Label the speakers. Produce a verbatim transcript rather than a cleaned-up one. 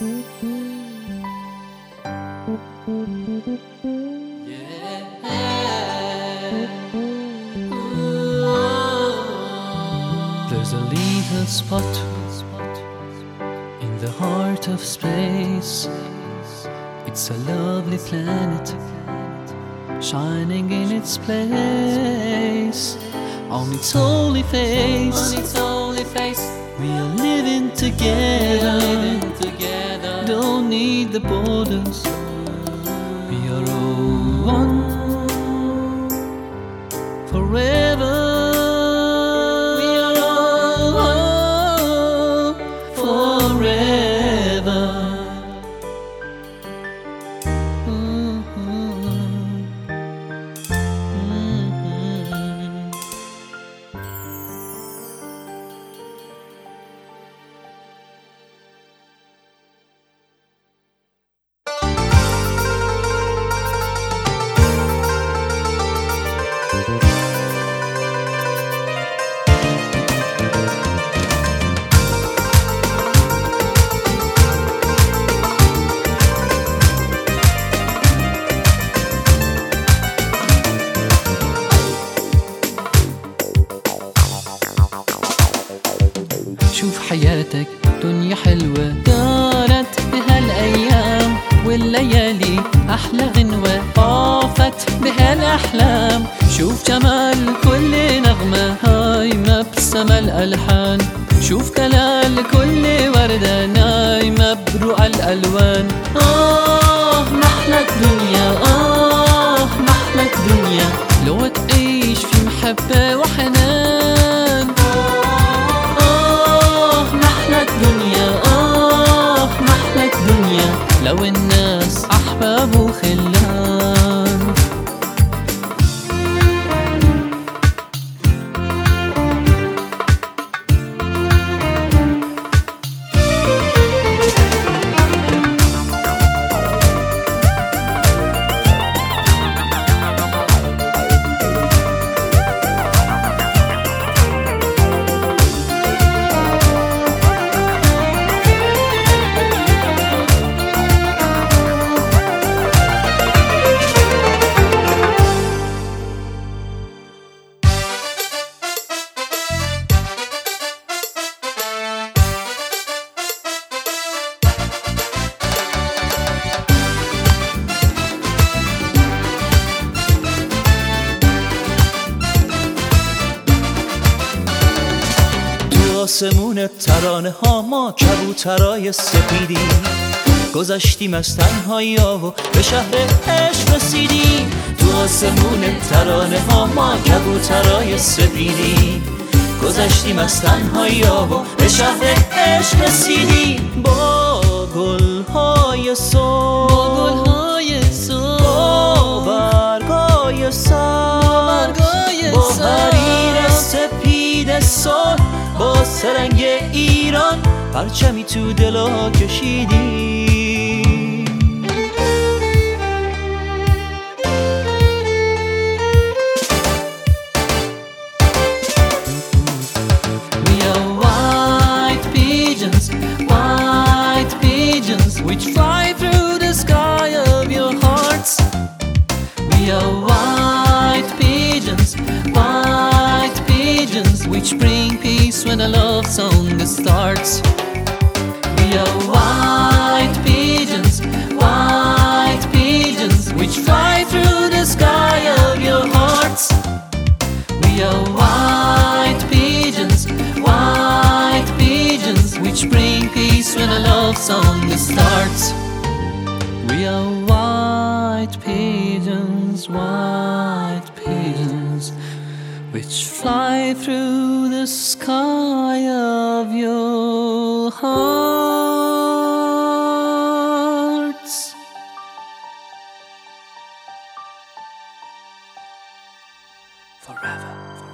Speaker 1: There's a little spot in the heart of space. It's a lovely planet shining in its place. On its holy face,
Speaker 2: on its holy face,
Speaker 1: we are living together.
Speaker 2: living together.
Speaker 1: Don't need the borders. We are all one forever. We are all one forever. Mm-hmm. Mm-hmm. شوف حياتك دنيا حلوة دارت بهالأيام والليالي أحلى غنوة طافت بهالأحلام. شوف جمال كل نغمة هايمة بسما الألحان. شوف دلال كل وردة نايمة برؤى الألوان. آه محلى الدنيا، آه محلى الدنيا لو تعيش في محبة وحنان. محلى الدنيا، آه محلى الدنيا لو الناس أحباب وخلان.
Speaker 3: آسمون ترانه ها ما کبوترای سپیدی گذشتیم از تنهایی ها و به شهر عشق رسیدیم. تو آسمون ترانه ها ما کبوترای سپیدی گذشتیم از تنهایی ها و به شهر عشق رسیدیم. با گل‌های صبح،
Speaker 1: با گل‌های صبح،
Speaker 3: با برگای سبز، با حریر سپید صلح، با سرنگ ایران پرچمی تو دلا کشیدی.
Speaker 1: We are white pigeons, white pigeons which fly through the sky of your hearts. We are white pigeons, white pigeons which bring peace when a love song starts. We are white pigeons, white pigeons which fly through the sky of your hearts. We are white pigeons, white pigeons which bring peace when a love song starts. We are white pigeons, white pigeons which fly through the sky of your hearts. Forever.